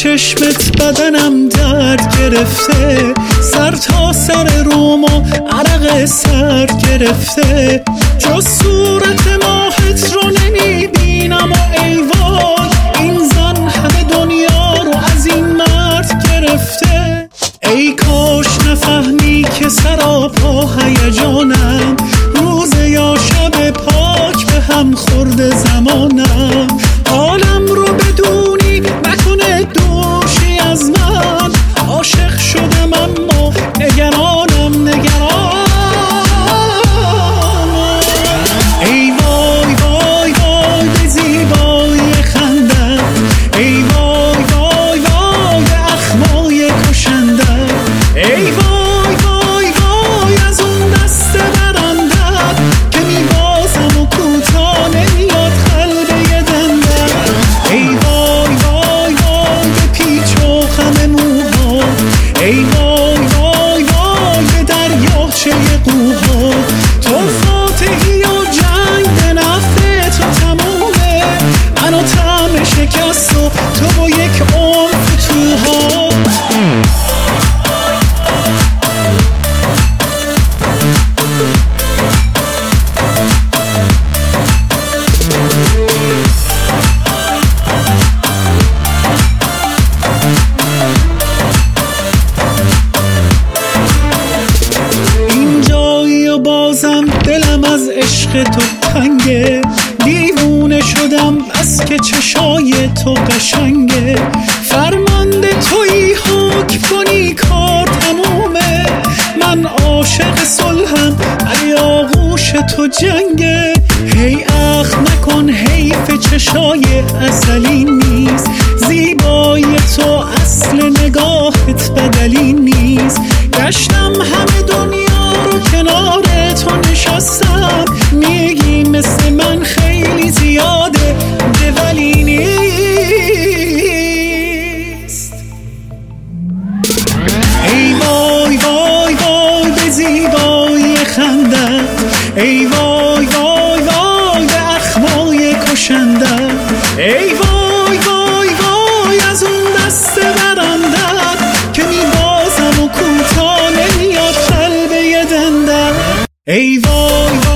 چشمت بدنم درد گرفته، سر تا سر روم و عرق سر گرفته، جز صورت ماهت رو نمیبینم و ای وای این زن همه دنیا رو از این مرد گرفته. ای کاش نفهمی که سراپا هیجانم، روز یا شب پاک به هم خورده زمانم، حالم رو بدونی نکنه دوشی از من، عاشق شدم اما نگرانم نگرانم. ای وای وای وای به زیبایی خندم، ای وای وای وای به اخمای کشندم، ای وای وای وای از اون دست برندم که میبازم و کوتا نمیاد قلب یه دندم. ای وای وای وای به پیچ و خم موها، ای وای وای وای به دریاچه قوها، تو فاتحی و جنگ به نفع تو تمومه، منو طعم شکست و تو با یک عمر فتوها. بازم دلم از عشق تو تنگه، دیوونه شدم بس که چشای تو قشنگه، فرمانده تویی حکم کنی کار تمومه، من عاشق صلحم ولی آغوش تو جنگه. هی اخم نکن حیف چشای ازلی نیست، زیبایی تو اصل نگاهت بدلی نیست، گشتم همه دنیا رو کنار تو نشستم، میگی مثل من خیلی زیاده ده ولی نیست. ای وای وای وای به زیبایی خندم، ای وای وای وای به اخمای کشندم، ای وای وای وای از اون دست برندم که میبازم و کوتا نمیاد قلب یه دندم. ای وای